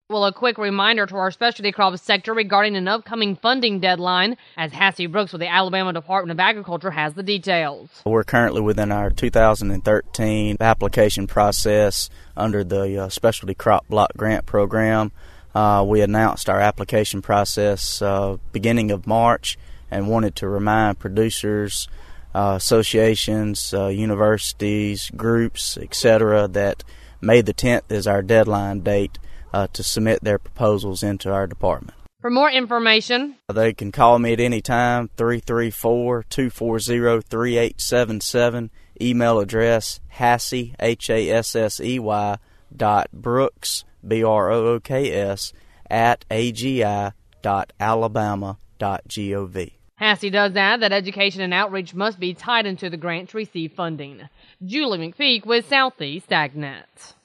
Well, a quick reminder to our specialty crops sector regarding an upcoming funding deadline, as Hassie Brooks with the Alabama Department of Agriculture has the details. We're currently within our 2013 application process under the Specialty Crop Block Grant Program. We announced our application process beginning of March and wanted to remind producers, associations, universities, groups, etc., that May the 10th is our deadline date to submit their proposals into our department. For more information, they can call me at any time, 334-240-3877. Email address, Hassey, Hassey, .brooks, BROOKS, @agi.alabama.gov. Hassie does add that education and outreach must be tied into the grant to receive funding. Julie McPeak with Southeast AgNet.